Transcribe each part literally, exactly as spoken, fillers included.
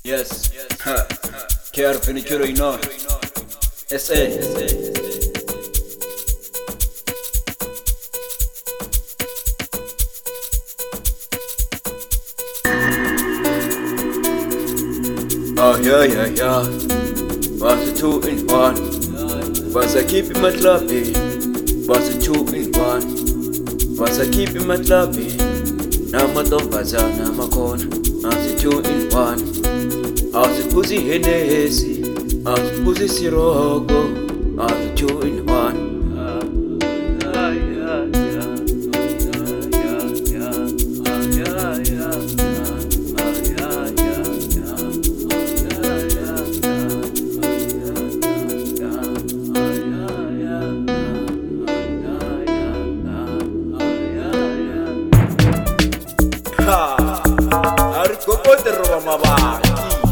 Yes, ha, K R Venicuro Ino, S A. Oh yeah, yeah, yeah. Was a two in one. Was I keeping my clubbing? Was a two in one. Was I keeping my clubbing? Now my don't bazaar, now my corner. I was a two in one. I was a pussy Hennessy. I was a pussy Sirocco. I was a two in one. Ha! Arikopo te roba mabaki.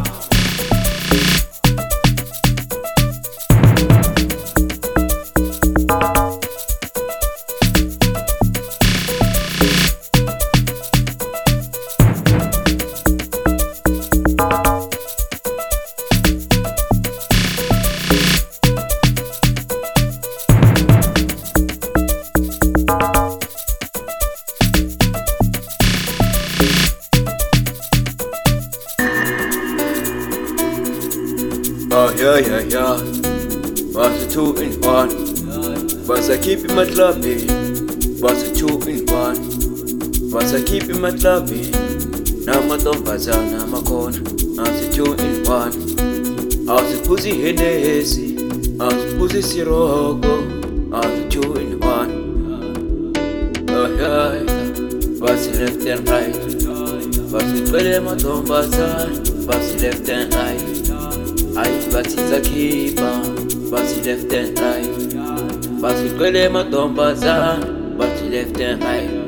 Oh yeah, yeah, yeah. Was a two in one. Was I keeping my clubbing? Was a two in one. Was I keeping my clubbing? Now my don't bazaar, now my corner. I was a two in one. I was a pussy Hennessy. I was a pussy Sirocco. I was a two in one. Oh yeah, yeah. Was it left and right? Was it where my don't bazaar? Was it left and right? I but it's a keeper, but he left and right. But he couldn't my don't bazaar, but he left and right.